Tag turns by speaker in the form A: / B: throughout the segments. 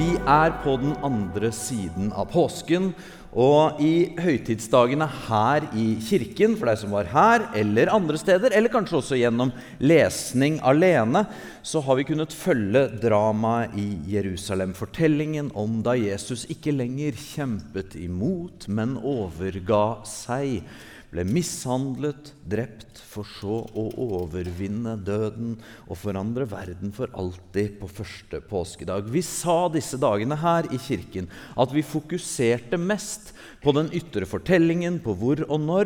A: Vi på den andre siden av påsken, og i høytidsdagene her i kirken, for deg som var her, eller andre steder, eller kanskje også gjennom lesning alene, så har vi kunnet følge dramaet i Jerusalem, fortellingen om da Jesus ikke lenger kjempet imot, men overga seg, ble mishandlet, drept, for så å overvinne døden og forandre verden for alltid på første påskedag. Vi sa disse dagene her i kirken at vi fokuserte mest på den ytre fortellingen, på hvor og når,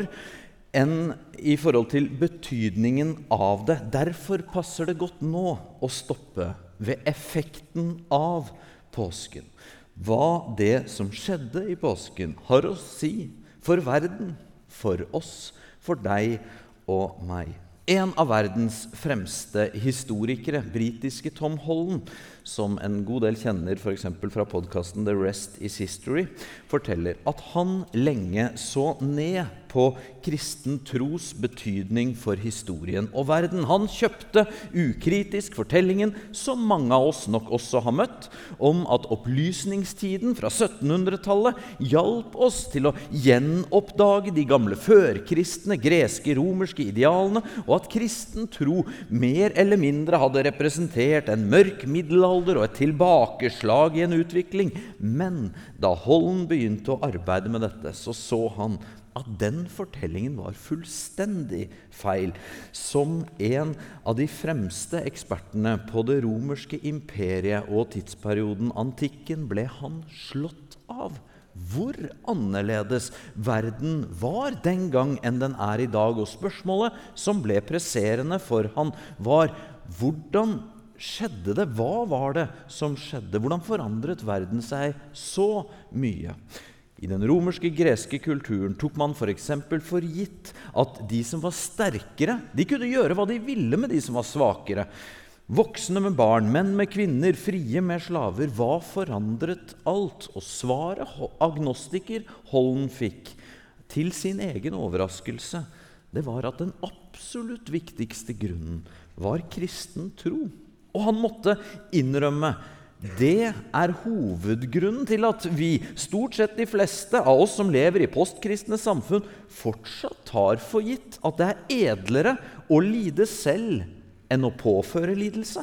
A: enn i forhold til betydningen av det. Derfor passer det godt nå å stoppe ved effekten av påsken. Hva det som skjedde i påsken har å si for verden, for oss, for deg og meg. En av verdens fremste historikere, britiske Tom Holland, som en god del kjenner for eksempel fra podcasten The Rest is History, forteller at han lenge så ned på kristen tros betydning for historien og verden. Han kjøpte ukritisk fortellingen, som mange av oss nok også har møtt, om at opplysningstiden fra 1700-tallet hjalp oss til å gjenoppdage de gamle førkristne, greske, romerske idealene, og at kristen tro mer eller mindre hadde representert en mørk middelalder og et tilbakeslag i en utvikling. Men da Holland begynte å arbeide med dette, så han at den fortellingen var fullstendig feil. Som en av de fremste ekspertene på det romerske imperiet og tidsperioden antikken ble han slått av hvor annerledes verden var den gang enn den i dag. Og spørsmålet som ble presserende for han var: hvordan skjedde det? Hva var det som skjedde? Hvordan forandret verden seg så mye? I den romerske greske kulturen tok man for eksempel for gitt at de som var sterkere, de kunne gjøre hva de ville med de som var svakere. Voksne med barn, menn med kvinner, frie med slaver. Hva forandret alt? Og svaret agnostiker Holland fikk til sin egen overraskelse, det var at den absolutt viktigste grunnen var kristen tro. Og han måtte innrømme, det hovedgrunnen til at vi, stort sett de fleste av oss som lever i postkristne samfunn, fortsatt tar for gitt at det edlere å lide selv enn å påføre lidelse.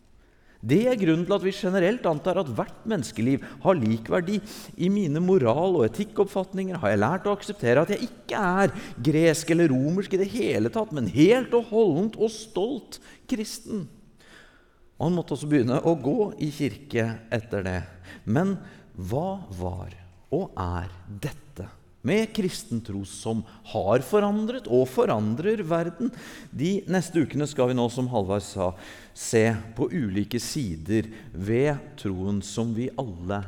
A: Det grunnen til at vi generelt antar at hvert menneskeliv har lik verdi. I mine moral- og etikkoppfatninger har jeg lært å akseptere at jeg ikke gresk eller romersk i det hele tatt, men helt og holdent og stolt kristen. Og han måtte også begynne å gå i kirke etter det. Men hva var og dette med kristen tro som har forandret og forandrer verden? De neste ukene skal vi nå, som Halvard sa, se på ulike sider ved troen som vi alle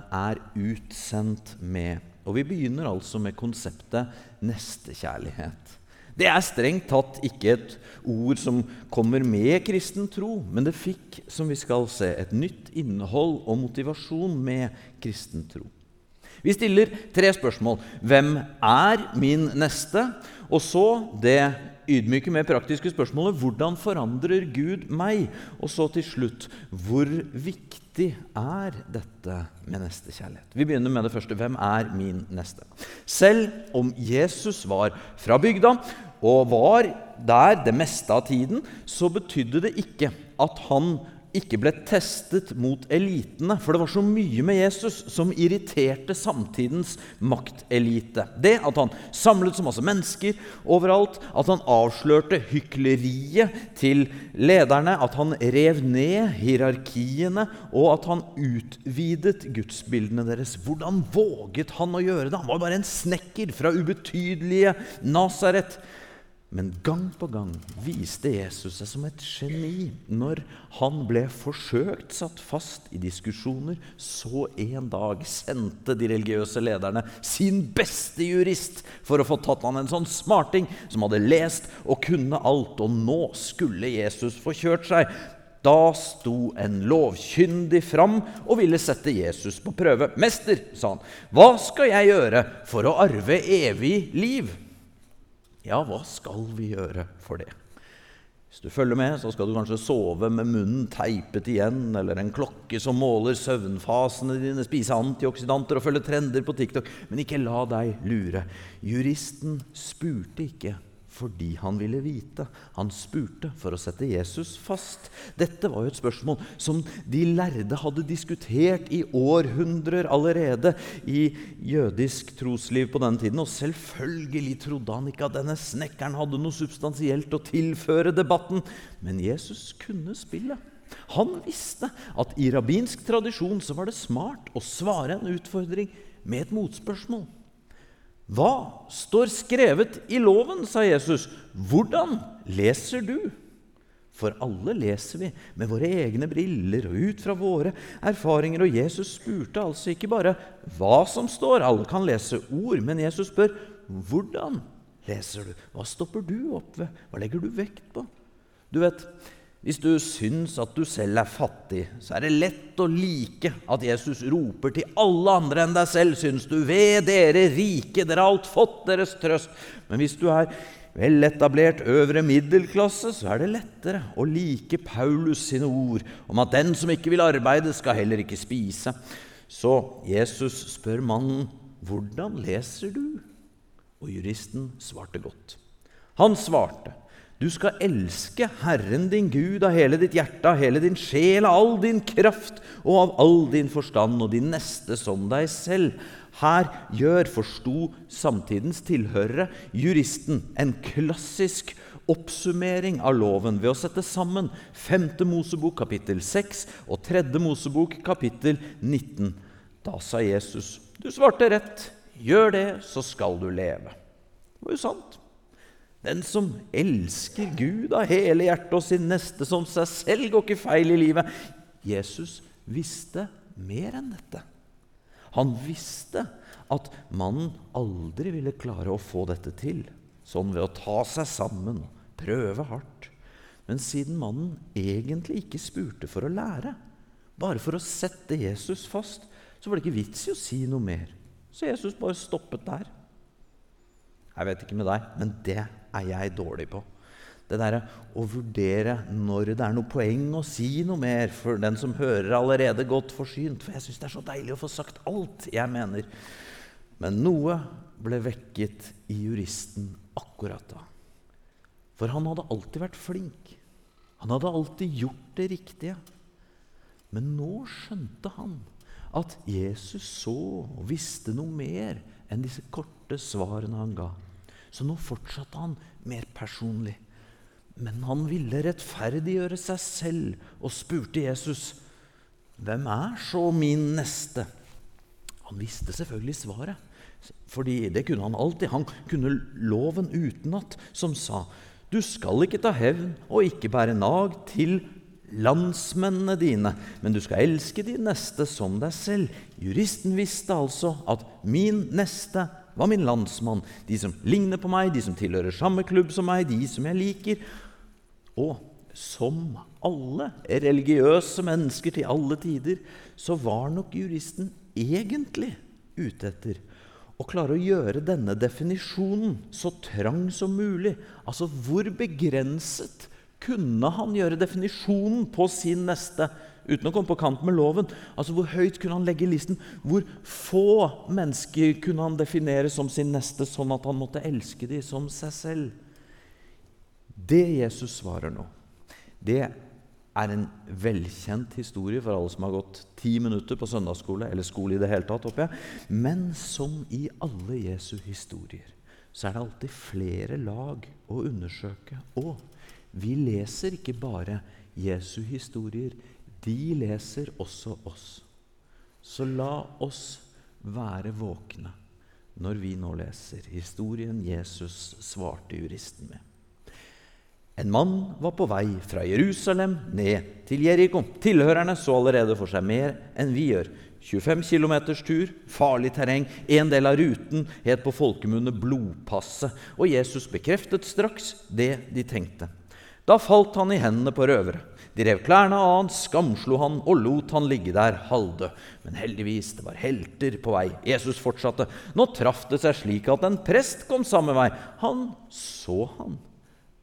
A: utsendt med. Og vi begynner altså med konseptet nestekjærlighet. Det strengt tatt ikke et ord som kommer med kristen tro, men det fikk, som vi skal se, et nytt innhold og motivasjon med kristen tro. Vi stiller 3 spørsmål. Hvem min neste? Og så det ydmyke med praktiske spørsmålet, hvordan forandrer Gud meg? Og så til slutt, hvor viktig dette med nestekjærlighet? Vi begynner med det første. Hvem min neste? Selv om Jesus var fra bygda og var der det meste av tiden, så betydde det ikke at han ikke ble testet mot elitene, for det var så mye med Jesus som irriterte samtidens maktelite. Det at han samlet så masse mennesker overalt, at han avslørte hykleriet til lederne, at han rev ned hierarkiene, og at han utvidet gudsbildene deres. Hvordan våget han å gjøre det? Han var bare en snekker fra ubetydelige Nazaret. Men gang på gang viste Jesus seg som et geni når han ble forsøkt satt fast i diskusjoner. Så en dag sendte de religiøse lederne sin beste jurist for å få tatt han en sånn smarting som hadde lest og kunne alt, og nå skulle Jesus få kjørt seg. Da sto en lovkyndig fram og ville sette Jesus på prøve. «Mester», sa han, «hva skal jeg gjøre for å arve evig liv?» Ja, hva skal vi gjøre for det? Hvis du følger med, så skal du kanskje sove med munnen teipet igjen, eller en klokke som måler søvnfasene dine, spise antioksidanter og følge trender på TikTok. Men ikke la deg lure. Juristen spurte ikke fordi han ville vite. Han spurte for å sette Jesus fast. Dette var jo et spørsmål som de lærde hadde diskutert i århundrer allerede i jødisk trosliv på den tiden. Og selvfølgelig trodde han ikke at denne snekkeren hadde noe substansielt å tilføre debatten. Men Jesus kunne spille. Han visste at i rabbinsk tradisjon så var det smart å svare en utfordring med et motspørsmål. Hva står skrevet i loven, sa Jesus. Hvordan leser du? For alle leser vi med våre egne briller og ut fra våre erfaringer. Og Jesus spurte altså ikke bare hva som står. Alle kan lese ord, men Jesus spør, hvordan leser du? Hva stopper du opp ved? Hva legger du vekt på? Du vet, hvis du syns at du selv er fattig, så er det lett å like at Jesus roper til alle andre enn deg selv. Syns du, ved dere rike, dere har alt fått deres trøst. Men hvis du er veletablert øvre middelklasse, så er det lettere å like Paulus sine ord om at den som ikke vil arbeide, skal heller ikke spise. Så Jesus spør mannen, hvordan leser du? Og juristen svarte godt. Han svarte, du skal elske Herren din Gud av hele ditt hjerte, av hele din sjel, av all din kraft og av all din forstand, og din neste som deg selv. Her forsto samtidens tilhørere juristen en klassisk oppsummering av loven ved å sette sammen 5. Mosebok kapittel 6 og 3. Mosebok kapittel 19. Da sa Jesus, du svarte rett, gjør det, så skal du leve. Det var jo sant. Den som elsker Gud av hele hjertet og sin neste som seg selv, går ikke feil i livet. Jesus visste mer enn dette. Han visste at mannen aldri ville klare å få dette til, sånn ved å ta seg sammen og prøve hardt. Men siden mannen egentlig ikke spurte for å lære, bare for å sette Jesus fast, så var det ikke vits i å si noe mer. Så Jesus bare stoppet der. Jeg vet ikke med deg, men det er jeg dårlig på. Det der å vurdere når det er noe poeng å si noe mer for den som hører allerede godt forsynt. For jeg synes det er så deilig å få sagt alt jeg mener. Men noe ble vekket i juristen akkurat da. For han hadde alltid vært flink. Han hadde alltid gjort det riktige. Men nå skjønte han at Jesus så og visste noe mer enn disse korte svarene han ga. Så nå fortsatte han mer personlig. Men han ville rettferdiggjøre seg selv og spurte Jesus, hvem er så min neste? Han visste selvfølgelig svaret, fordi det kunne han alltid. Han kunne loven utenat, som sa, du skal ikke ta hevn og ikke bære nag til landsmennene dine, men du skal elske din neste som deg selv. Juristen visste altså at min neste var min landsmann, de som ligner på meg, de som tilhører samme klubb som meg, de som jeg liker. Og som alle religiøse mennesker til alle tider, så var nok juristen egentlig ute etter å klare å gjøre denne definisjonen så trang som mulig. Altså, hvor begrenset kunne han gjøre definisjonen på sin neste, uten å komme på kant med loven? Altså, hvor høyt kunne han legge listen? Hvor få mennesker kunne han definere som sin neste, sånn at han måtte elske dem som seg selv? Det Jesus svarer nå, det er en velkjent historie for alle som har gått 10 minutter på søndagsskole, eller skole i det hele tatt, håper jeg. Men som i alle Jesu historier, så er det alltid flere lag å undersøke. Og vi leser ikke bare Jesu historier, de leser også oss. Så la oss være våkne når vi nå leser historien Jesus svarte juristen med. En mann var på vei fra Jerusalem ned til Jericho. Tilhørerne så allerede for seg mer enn vi gjør. 25 kilometers tur, farlig terreng. En del av ruten het på folkemunne blodpasset, og Jesus bekreftet straks det de tenkte. Da falt han i hendene på røvere. De rev klærne av han, skamslo han og lot han ligge der halvdød. Men heldigvis, det var helter på vei. Jesus fortsatte. Nå traff det seg slik at en prest kom samme vei. Han så han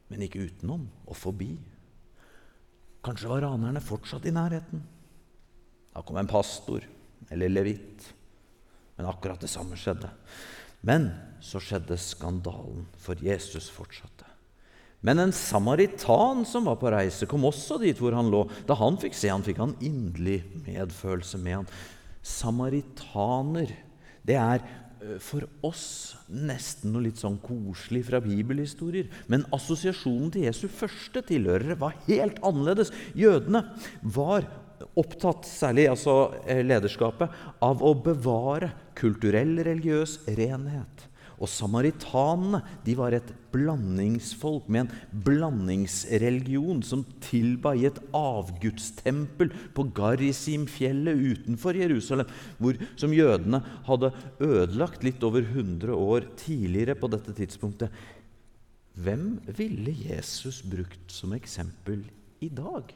A: men ikke utenom og forbi. Kanskje var ranerne fortsatt i nærheten. Da kom en pastor eller levit, men akkurat det samme skjedde. Men så skjedde skandalen, for Jesus fortsatte. Men en samaritan som var på reise kom også dit hvor han lå. Da han fikk se han, fikk han inderlig medfølelse med han. Samaritaner, det for oss nesten noe litt sånn koselig fra bibelhistorier. Men assosiasjonen til Jesu første tilhørere var helt annerledes. Jødene var opptatt, særlig lederskapet, av å bevare kulturell, religiøs renhet. Og samaritanene, de var et blandingsfolk med en blandingsreligion som tilba i et avgudstempel på Garizim-fjellet utenfor Jerusalem, som jødene hadde ødelagt litt over 100 år tidligere på dette tidspunktet. Hvem ville Jesus brukt som eksempel i dag?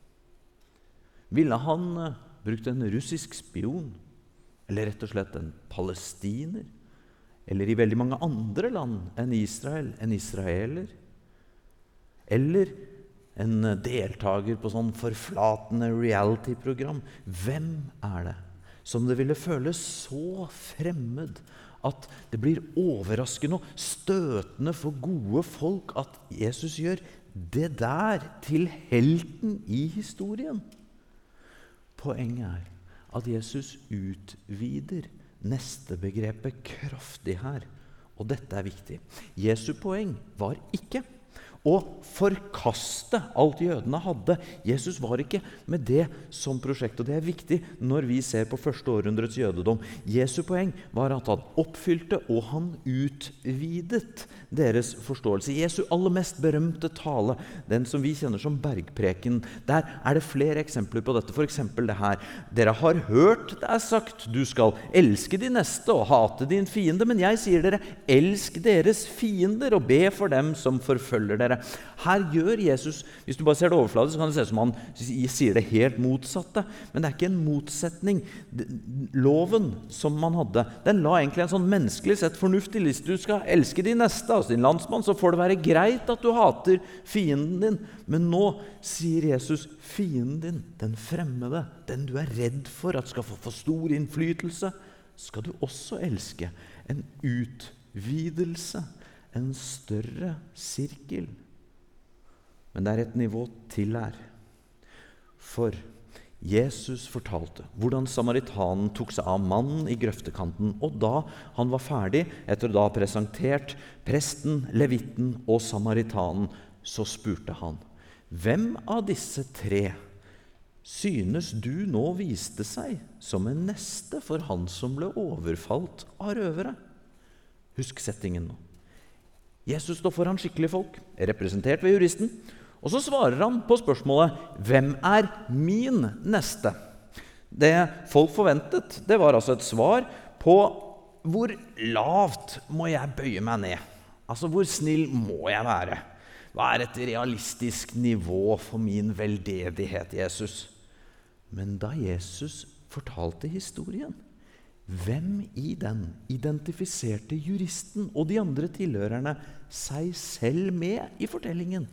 A: Ville han brukt en russisk spion, eller rett og slett en palestiner? Eller i veldig mange andre land enn Israel, en israeler? Eller en deltaker på sånn forflatende reality-program? Hvem det som det ville føles så fremmed at det blir overraskende og støtende for gode folk at Jesus gjør det der til helten i historien? Poenget at Jesus utvider neste begrepet kraftig her, og dette viktig. Jesu poeng var ikke å forkaste alt jødene hadde. Jesus var ikke med det som prosjekt, og det viktig når vi ser på første århundrets jødedom. Jesu poeng var at han oppfylte og han utvidet deres forståelse. Jesu aller mest berømte tale, den som vi kjenner som bergpreken, der det flere eksempler på dette. For eksempel det her: dere har hørt det sagt, du skal elske din neste og hate din fiende, men jeg sier dere, elsk deres fiender og be for dem som forfølger dere. Her gjør Jesus, hvis du bare ser det overfladisk, så kan det se ut som han sier det helt motsatte, men det ikke en motsetning. Loven som man hadde, den la egentlig en sånn menneskelig sett fornuftig list. Du skal elske din neste, altså din landsmann, så får det være greit at du hater fienden din. Men nå sier Jesus, fienden din, den fremmede, den du redd for at skal få for stor innflytelse, skal du også elske. En utvidelse, en større sirkel. Men det et nivå til her. For Jesus fortalte hvordan samaritanen tok seg av mannen i grøftekanten, og da han var ferdig, etter å da ha presentert presten, levitten og samaritanen, så spurte han: hvem av disse tre synes du nå viste seg som en neste for han som ble overfalt av røvere? Husk settingen nå. Jesus står foran skikkelige folk, representert ved juristen, og så svarer han på spørsmålet: hvem min neste? Det folk forventet, det var altså et svar på hvor lavt må jeg bøye meg ned? Altså hvor snill må jeg være? Hva et realistisk nivå for min veldedighet, Jesus? Men da Jesus fortalte historien, hvem i den identifiserte juristen og de andre tilhørerne seg selv med i fortellingen?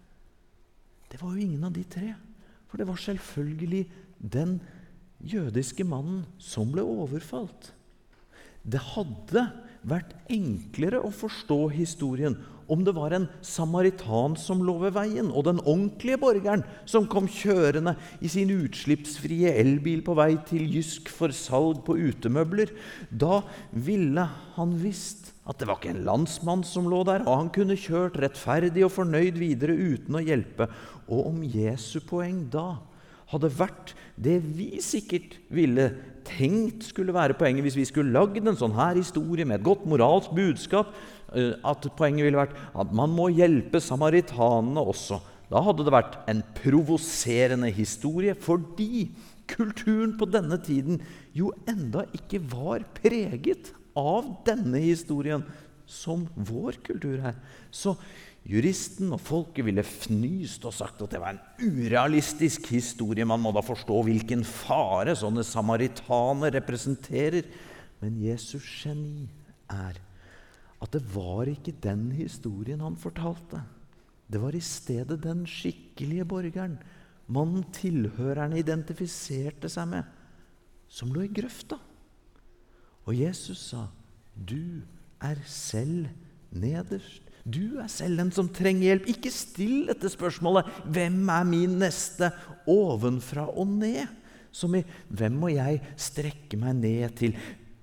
A: Det var jo ingen av de tre, for det var selvfølgelig den jødiske mannen som ble overfalt. Det hadde vært enklere å forstå historien om det var en samaritan som lå ved veien, og den ordentlige borgeren som kom kjørende i sin utslippsfrie elbil på vei til Jysk for salg på utemøbler. Da ville han visst at det var ikke en landsmann som lå der, og han kunne kjørt rettferdig og fornøyd videre uten å hjelpe. Og om Jesu poeng da hadde vært det vi sikkert ville tenkt skulle være poenget hvis vi skulle lagd en sånn her historie med et godt moralsk budskap, at poenget ville vært at man må hjelpe samaritanene også. Da hadde det vært en provoserende historie, fordi kulturen på denne tiden jo enda ikke var preget av denne historien som vår kultur her. Så juristen og folket ville fnyst og sagt at det var en urealistisk historie. Man må da forstå hvilken fare sånne samaritaner representerer. Men Jesus geni at det var ikke den historien han fortalte. Det var i stedet den skikkelige borgeren, mannen tilhørerne identifiserte seg med, som lå i grøfta. Og Jesus sa, du selv nederst. Du selv den som trenger hjelp. Ikke still dette spørsmålet, hvem min neste, ovenfra og ned? Som i, hvem må jeg strekke meg ned til?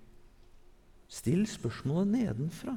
A: Still spørsmålet nedenfra.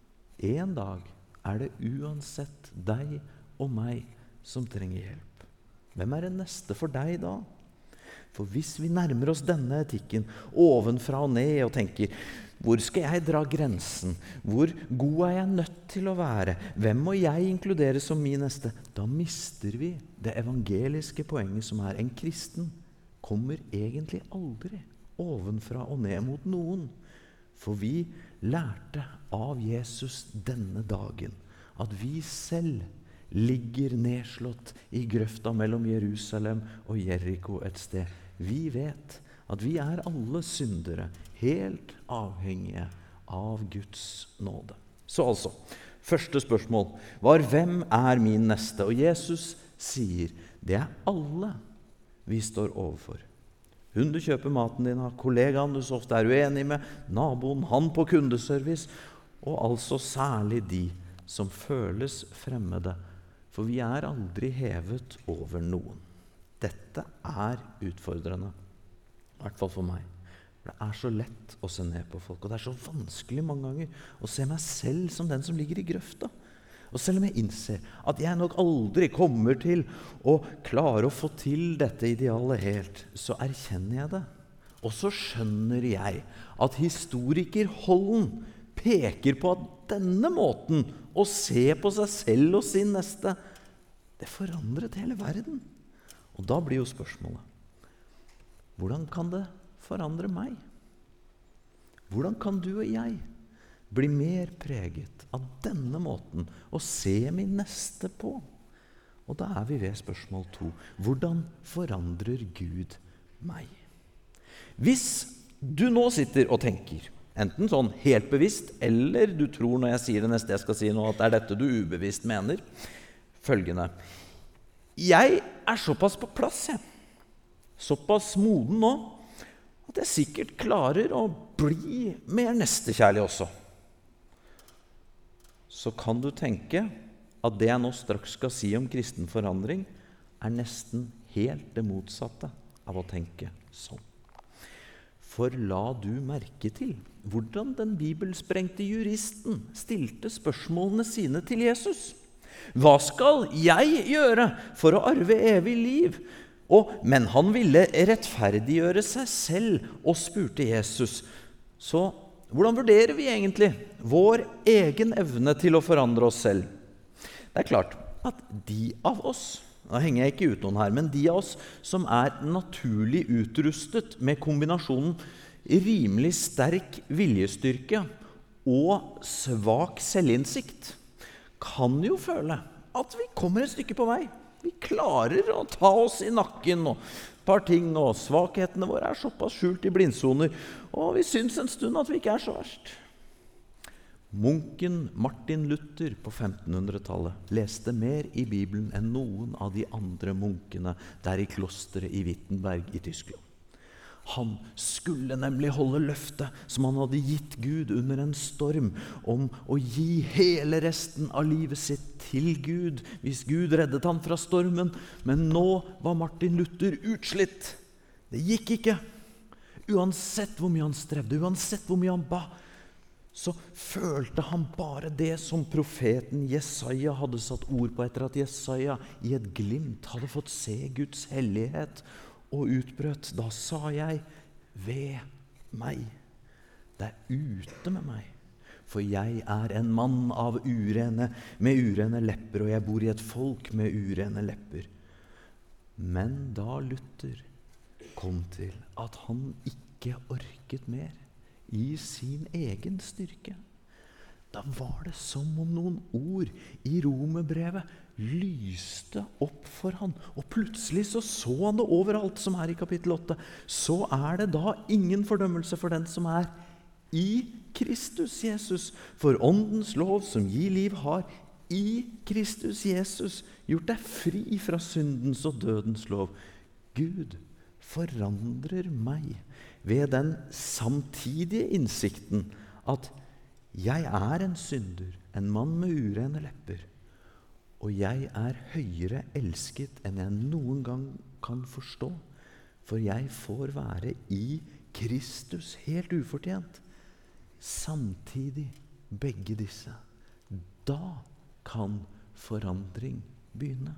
A: En dag det uansett deg og meg som trenger hjelp. Hvem det neste for deg da? For hvis vi nærmer oss denne etikken ovenfra og ned og tenker, hvor skal jeg dra grensen? Hvor god jeg nødt til å være? Hvem må jeg inkludere som min neste? Da mister vi det evangeliske poenget som en kristen kommer egentlig aldri ovenfra og ned mot noen. For vi lærte av Jesus denne dagen at vi selv ligger nedslått i grøfta mellom Jerusalem og Jericho et sted. Vi vet at vi alle syndere, helt avhengige av Guds nåde. Så altså, første spørsmål var, hvem min neste? Og Jesus sier, det alle vi står overfor. Hun du kjøper maten din av, kollegaen du så ofte uenig med, naboen, han på kundeservice, og altså særlig de som føles fremmede, for vi aldri hevet over noen. Dette utfordrende, i hvert fall for meg. Det så lett å se ned på folk, og det så vanskelig mange ganger å se meg selv som den som ligger i grøfta. Og selv om jeg innser at jeg nok aldri kommer til å klare å få til dette idealet helt, så erkjenner jeg det. Og så skjønner jeg at historiker Holden peker på at denne måten å se på seg selv og sin neste, det forandret hele verden. Og da blir jo spørsmålet, hvordan kan det forandre meg? Hvordan kan du og jeg bli mer preget av denne måten å se min neste på? Og da vi ved spørsmål 2. Hvordan forandrer Gud meg? Hvis du nå sitter og tenker, enten sånn helt bevisst, eller du tror når jeg sier det neste jeg skal si nå, at det dette du ubevisst mener, følgende. Jeg såpass på plass, såpass moden nå, at jeg sikkert klarer å bli mer nestekjærlig også. Så kan du tenke at det jeg nå straks skal si om kristen forandring nesten helt det motsatte av å tenke sånn. For la du merke til hvordan den bibelsprengte juristen stilte spørsmålene sine til Jesus. Hva skal jeg gjøre for å arve evig liv? Men han ville rettferdiggjøre seg selv og spurte Jesus. Så hvordan vurderer vi egentlig vår egen evne til å forandre oss selv? Det klart at de av oss, nå henger jeg ikke ut noen her, men de av oss som naturlig utrustet med kombinasjonen rimelig sterk viljestyrke og svak selvinnsikt, kan jo føle at vi kommer et stykke på vei. Vi klarer å ta oss i nakken og et par ting, og svakhetene våre såpass skjult i blindsoner, og vi synes en stund at vi ikke så verst. Munken Martin Luther på 1500-tallet leste mer i Bibelen enn noen av de andre munkene der i klosteret i Wittenberg i Tyskland. Han skulle nemlig holde løftet som han hadde gitt Gud under en storm om å gi hele resten av livet sitt til Gud hvis Gud reddet han fra stormen. Men nå var Martin Luther utslitt. Det gikk ikke. Uansett hvor mye han strevde, uansett hvor mye han ba, så følte han bare det som profeten Jesaja hadde satt ord på etter at Jesaja i et glimt hadde fått se Guds hellighet og utbrøt. Da sa jeg, ved meg, det ute med meg, for jeg en mann av med urene lepper, og jeg bor i et folk med urene lepper. Men da Luther kom til at han ikke orket mer i sin egen styrke, da var det som om noen ord i Romerbrevet lyste opp for han, og plutselig så han det overalt som i kapittel 8. Så det da ingen fordømmelse for den som i Kristus Jesus, for åndens lov som gir liv har i Kristus Jesus gjort deg fri fra syndens og dødens lov. Gud forandrer meg ved den samtidige innsikten at jeg er en synder, en mann med urene lepper, og jeg er høyere elsket enn jeg noen gang kan forstå, for jeg får være i Kristus helt ufortjent. Samtidig begge disse. Da kan forandring begynne.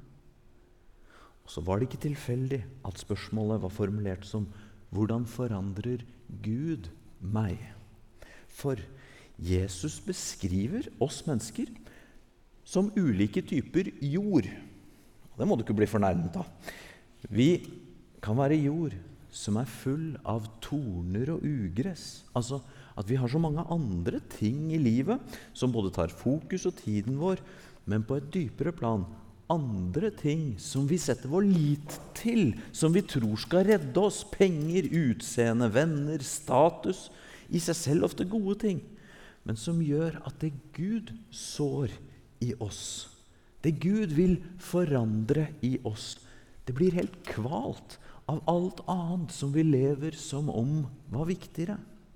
A: Og så var det ikke tilfeldig at spørsmålet var formulert som hvordan forandrer Gud meg? For Jesus beskriver oss mennesker som ulike typer jord. Det må du ikke bli fornærmet av. Vi kan være jord som er full av torner og ugress. Altså at vi har så mange andre ting i livet som både tar fokus og tiden vår, men på et dypere plan andre ting som vi setter vår lit til, som vi tror skal redde oss, penger, utseende, venner, status, i seg selv ofte gode ting, men som gjør at det Gud sår i oss, det Gud vil forandre i oss, det blir helt kvalt av alt annet som vi lever som om var viktigere.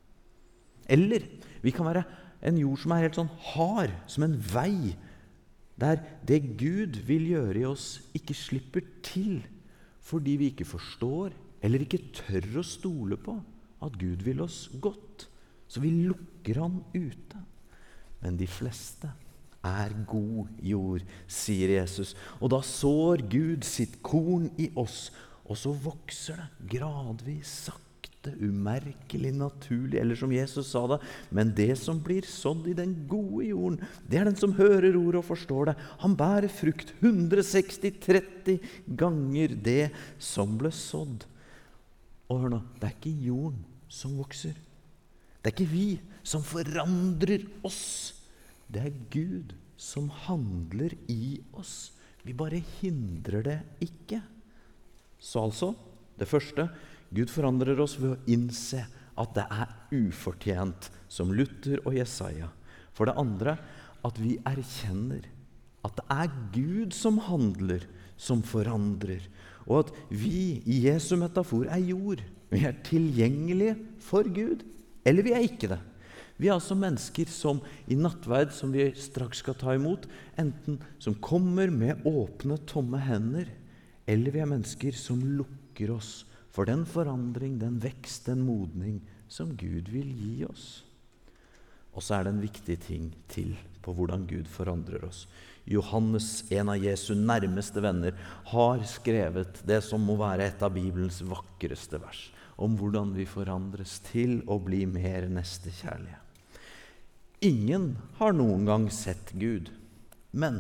A: Eller vi kan være en jord som er helt sånn hard, som en vei, der det Gud vil gjøre i oss ikke slipper til, fordi vi ikke forstår eller ikke tør å stole på at Gud vil oss godt. Så vi lukker han ute. Men de fleste er god jord, sier Jesus. Og da sår Gud sitt korn i oss, og så vokser det gradvis, sakte, umerkelig, naturlig, eller som Jesus sa det, men det som blir sådd i den gode jorden, det er den som hører ordet og forstår det. Han bærer frukt 160-30 ganger det som ble sådd. Og hør nå, det er ikke jorden som vokser. Det er ikke vi som forandrer oss. Det er Gud som handler i oss. Vi bare hindrer det ikke. Så altså, det første, Gud forandrer oss ved å innse at det er ufortjent, som Luther og Jesaja. For det andre, at vi erkjenner at det er Gud som handler, som forandrer. Og at vi i Jesu metafor er jord. Vi er tilgjengelige for Gud, eller vi er ikke det. Vi er altså mennesker som i nattverd, som vi straks skal ta imot, enten som kommer med åpne, tomme hender, eller vi er mennesker som lukker oss for den forandring, den vekst, den modning som Gud vil gi oss. Og så er det en viktig ting til på hvordan Gud forandrer oss. Johannes, en av Jesu nærmeste venner, har skrevet det som må være et av Bibelens vakreste vers, om hvordan vi forandres til å bli mer nestekjærlige. Ingen har noen gang sett Gud, men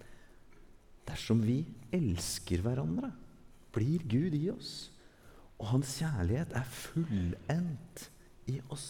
A: dersom vi elsker hverandre, blir Gud i oss, og hans kjærlighet er fullendt i oss.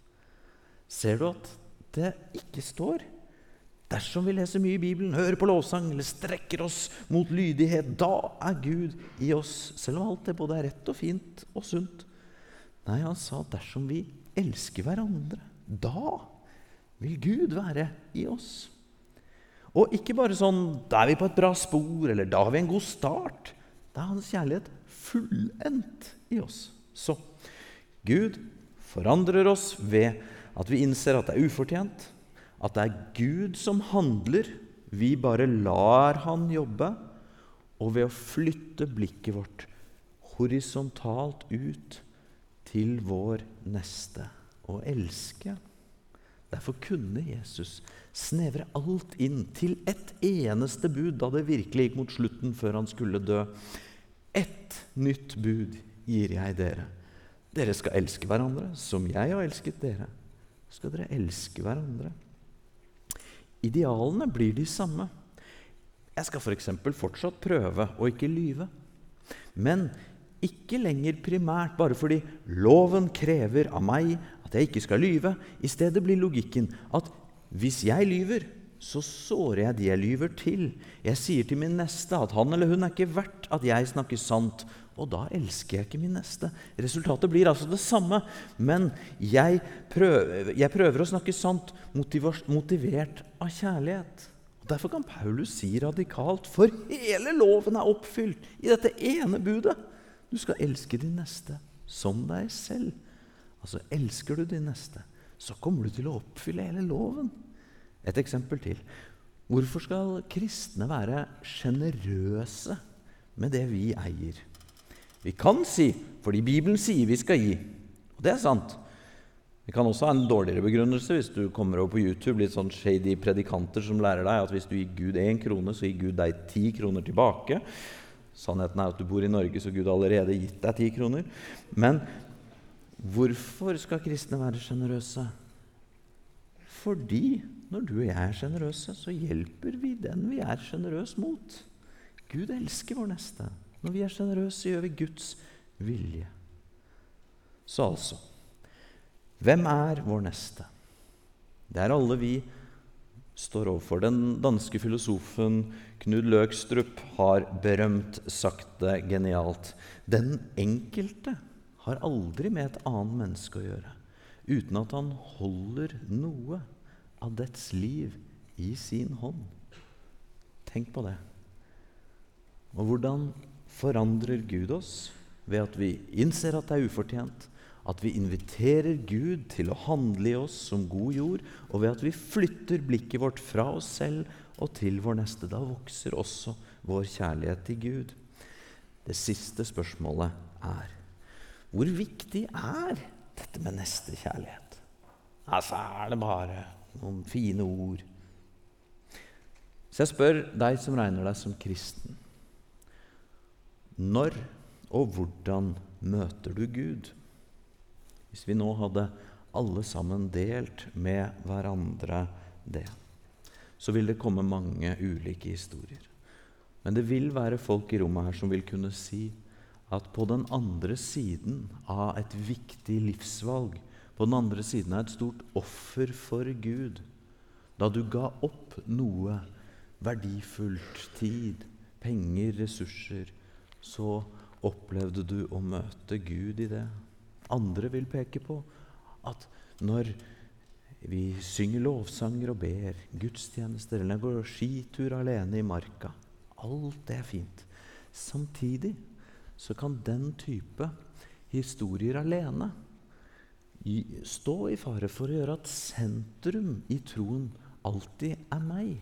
A: Ser du at det ikke står? Dersom vi leser mye i Bibelen, hører på lovsang eller strekker oss mot lydighet, da er Gud i oss, selv om alt det både er rett og fint og sunt. Nei, han sa dersom vi elsker hverandre, da vil Gud være i oss. Og ikke bare sånn, da er vi på et bra spor, eller da har vi en god start. Da er hans kjærlighet fullendt i oss. Så, Gud forandrer oss ved at vi innser at det er ufortjent, at det er Gud som handler, vi bare lar han jobbe, og ved å flytte blikket vårt horisontalt ut til vår neste og elske. Derfor kunne Jesus snevre alt inn til et eneste bud da det virkelig gikk mot slutten før han skulle dø. Et nytt bud gir jeg dere. Dere skal elske hverandre som jeg har elsket dere. Skal dere elske hverandre. Idealene blir de samme. Jeg skal for eksempel fortsatt prøve å ikke lyve. Men ikke lenger primært bare fordi loven krever av meg at jeg ikke skal lyve. I stedet blir logikken at hvis jeg lyver, så sårer jeg de jeg lyver til. Jeg sier til min neste at han eller hun er ikke verdt at jeg snakker sant, og da elsker jeg ikke min neste. Resultatet blir altså det samme, men jeg prøver å snakke sant motivert av kjærlighet. Og derfor kan Paulus si radikalt, for hele loven er oppfylt i dette ene budet. Du skal elske din neste som deg selv. Altså, elsker du din neste, så kommer du til å oppfylle hele loven. Et eksempel til. Hvorfor skal kristne være generøse med det vi eier? Vi kan si, fordi Bibelen sier vi skal gi, og det er sant. Vi kan også ha en dårligere begrunnelse hvis du kommer over på YouTube, litt sånn shady predikanter som lærer deg at hvis du gir Gud 1 krone, så gir Gud deg 10 kroner tilbake. Sannheten er at du bor i Norge, så Gud har allerede gitt deg 10 kroner. Men hvorfor skal kristne være generøse? Fordi når du og jeg er generøse, så hjelper vi den vi er generøs mot. Gud elsker vår neste. Når vi er generøse, gjør vi Guds vilje. Så altså, hvem er vår neste? Det er alle vi står overfor. Den danske filosofen Knud Løgstrup har berømt sagt det genialt. Den enkelte har aldri med et annet menneske å gjøre, uten at han holder noe av dets liv i sin hånd. Tenk på det. Og hvordan forandrer Gud oss ved at vi innser at det er ufortjent, at vi inviterer Gud til å handle i oss som god jord, og ved at vi flytter blikket vårt fra oss selv og til vår neste. Da vokser også vår kjærlighet til Gud. Det siste spørsmålet er, hvor viktig er dette med nestekjærlighet? Altså, er det bare noen fine ord? Så jeg spør deg som regner deg som kristen, når og hvordan møter du Gud? Hvis vi nå hadde alle sammen delt med hverandre det, så vil det komme mange ulike historier. Men det vil være folk i rommet her som vil kunne si at på den andre siden av et viktig livsvalg, på den andre siden av et stort offer for Gud, da du ga opp noe verdifullt, tid, penger, ressurser, så opplevde du å møte Gud i det. Andre vil peke på at når vi synger lovsanger og ber gudstjenester, eller går skitur alene i marka, alt det er fint. Samtidig så kan den type historier alene stå i fare for å gjøre at sentrum i troen alltid er meg.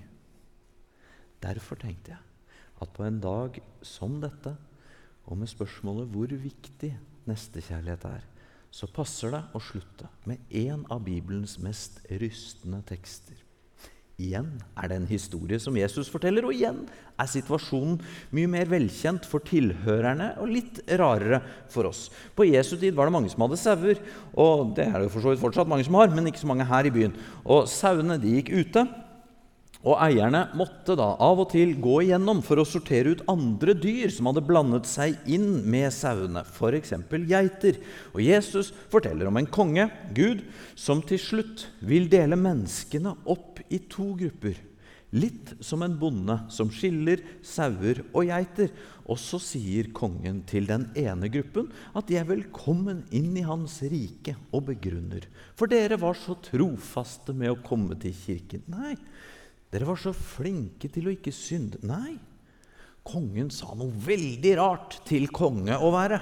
A: Derfor tenkte jeg at på en dag som dette, og med spørsmålet hvor viktig nestekjærlighet er, så passer det å slutte med en av Bibelens mest rystende tekster. Igjen er det en historie som Jesus forteller, og igjen er situasjonen mye mer velkjent for tilhørerne og litt rarere for oss. På Jesu tid var det mange som hadde sauer, og det er det jo for så vidt fortsatt mange som har, men ikke så mange her i byen. Og sauene de gikk ute, og eierne måtte da av og til gå igjennom for å sortere ut andre dyr som hadde blandet seg inn med sauene, for eksempel geiter. Og Jesus forteller om en konge, Gud, som til slutt vil dele menneskene opp i 2 grupper. Litt som en bonde som skiller sauer og geiter. Og så sier kongen til den ene gruppen at de er velkommen inn i hans rike, og begrunner. For dere var så trofaste med å komme til kirken. Nei, dere var så flinke til å ikke synde. Nei, kongen sa noe veldig rart til konge å være.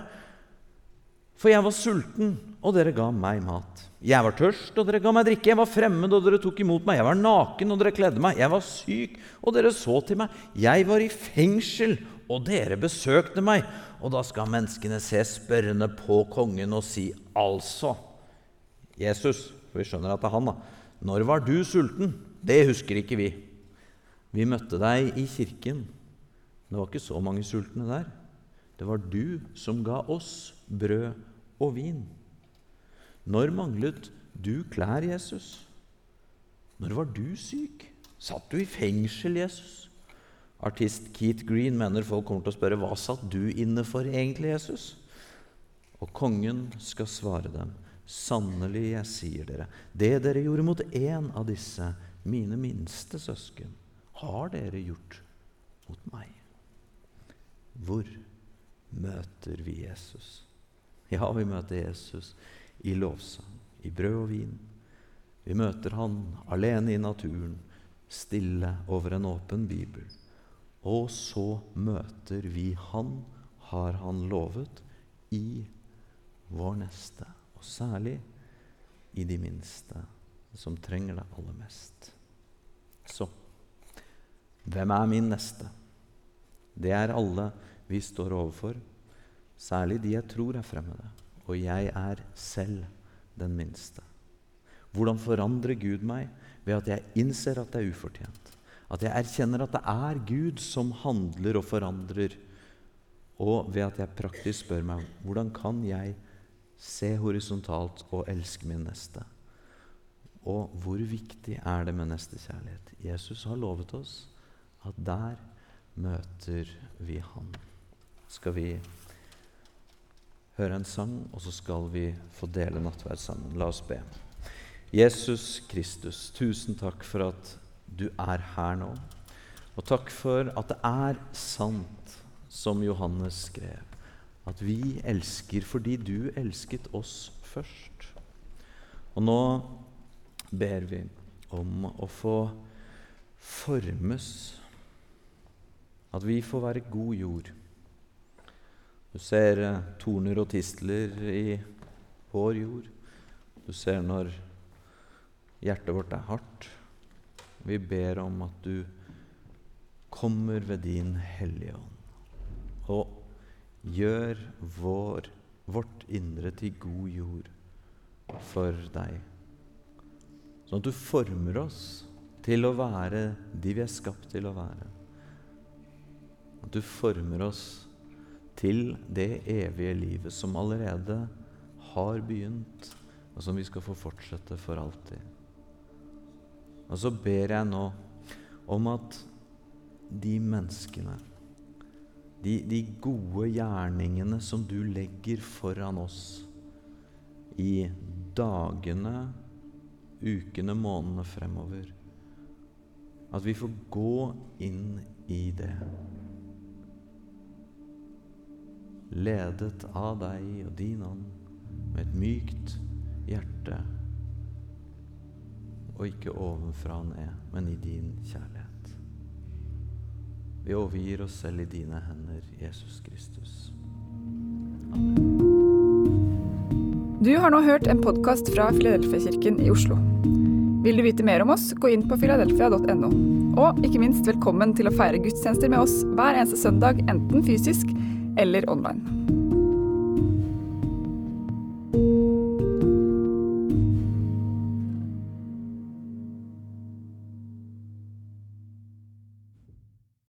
A: For jeg var sulten, og dere ga meg mat. Jeg var tørst, og dere ga meg drikke. Jeg var fremmed, og dere tok imot meg. Jeg var naken, og dere kledde meg. Jeg var syk, og dere så til meg. Jeg var i fengsel, og dere besøkte meg. Og da skal menneskene se spørrende på kongen og si, altså, Jesus, for vi skjønner at det er han da, når var du sulten? Det husker ikke vi. Vi møtte deg i kirken. Det var ikke så mange sultne der. Det var du som ga oss brød og vin. Når manglet du klær, Jesus? Når var du syk? Satt du i fengsel, Jesus? Artist Keith Green mener folk kommer til å spørre, hva satt du inne for egentlig, Jesus? Og kongen skal svare dem, sannelig, jeg sier dere, det dere gjorde mot en av disse, mine minste søsken, har dere gjort mot meg. Hvor møter vi Jesus? Ja, vi møter Jesus i lovsang, i brød og vin. Vi møter han alene i naturen, stille over en åpen bibel. Og så møter vi han, har han lovet, i vår neste. Og særlig i de minste, som trenger det aller mest. Så, hvem er min neste? Det er alle vi står overfor, særlig de jeg tror er fremmede. Og jeg er selv den minste. Hvordan forandrer Gud meg? Ved at jeg innser at det er ufortjent. At jeg erkjenner at det er Gud som handler og forandrer. Og ved at jeg praktisk spør meg, hvordan kan jeg se horisontalt og elske min neste? Og hvor viktig er det med nestekjærlighet? Jesus har lovet oss at der møter vi han. Skal vi høre en sang, og så skal vi få dele nattverd sammen. La oss be. Jesus Kristus, tusen takk for at du er her nå. Og takk for at det er sant, som Johannes skrev, at vi elsker fordi du elsket oss først. Og nå ber vi om å få formes, at vi får være god jord. Du ser torner og tistler i vår jord. Du ser når hjertet vårt er hardt. Vi ber om at du kommer ved din hellige ånd og gjør vårt indre til god jord for deg. Sånn at du former oss til å være de vi er skapt til å være. At du former oss til det evige livet som allerede har begynt, og som vi skal få fortsette for alltid. Og så ber jeg nå om at de menneskene, de gode gjerningene som du legger foran oss i dagene, ukene, månedene fremover, at vi får gå inn i det. Ledet av deg og din ånd, med et mykt hjerte, og ikke ovenfra og ned, men i din kjærlighet. Vi overgir oss selv i dine hender, Jesus Kristus. Amen.
B: Du har nå hørt en podcast fra Filadelfia-kirken i Oslo. Vil du vite mer om oss, gå inn på filadelfia.no. Og ikke minst velkommen til å feire gudstjenester med oss hver eneste søndag, enten fysisk eller online.